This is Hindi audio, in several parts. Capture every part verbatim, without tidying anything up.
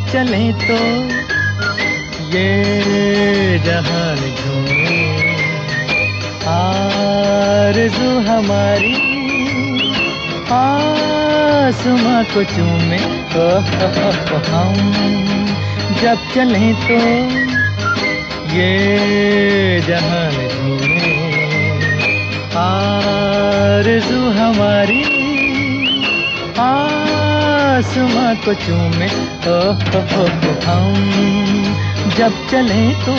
चलें तो ये जहान झूमे, आरज़ू हमारी आसमां को चूमे। हम जब चलें तो ये जहान झूमे, आरज़ू हमारी आसमां को चूमे। हम जब चलें तो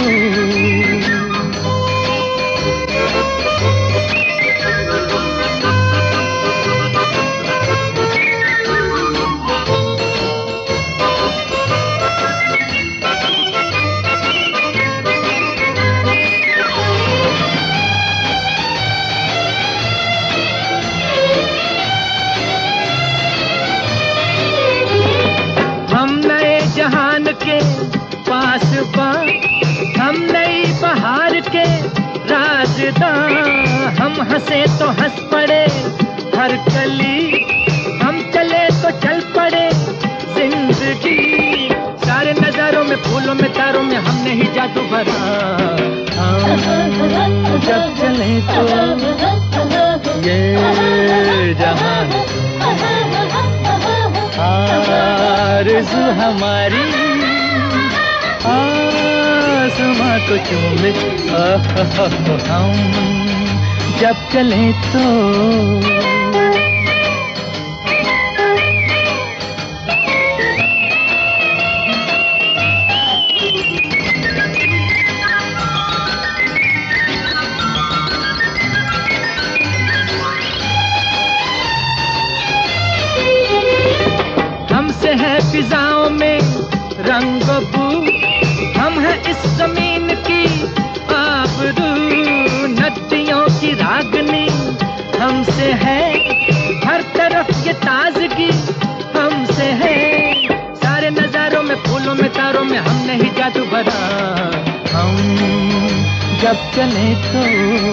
जहान के पास पास, हम नई बहार के राजदां। हम हंसे तो हंस पड़े हर कली, हम चले तो चल पड़े जिंदगी। सारे नजारों में, फूलों में, तारों में हमने ही जादू भरा। हम जब चले तो ये जहान, आरज़ू हमारी आसमां को चूमे। हम जब चलें तो हमसे है फिजाओं में रंग बू, हम हैं इस जमीन की आबरू। नदियों की रागनी हमसे है, हर तरफ ये ताजगी हमसे है। सारे नजारों में, फूलों में, तारों में हमने ही जादू भरा। हम जब चले तो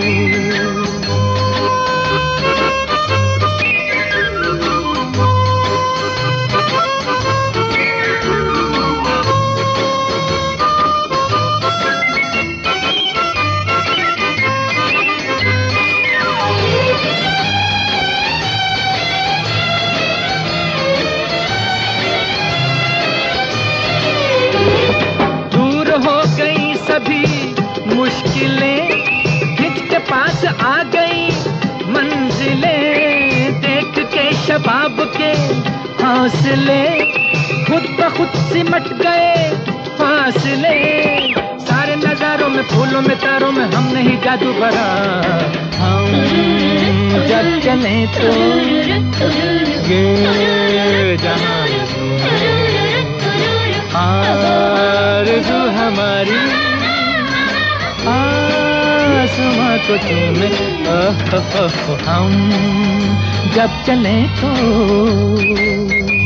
सभी मुश्किलें खिंच के पास आ गई मंजिलें। देख के शबाब के हौसले खुद ब खुद सिमट गए फासले। सारे नजारों में, फूलों में, तारों में हमने ही जादू भरा। हम जब चलें तो ये जहान, आरज़ू हमारी आसमां को चूमे। हम जब चलें तो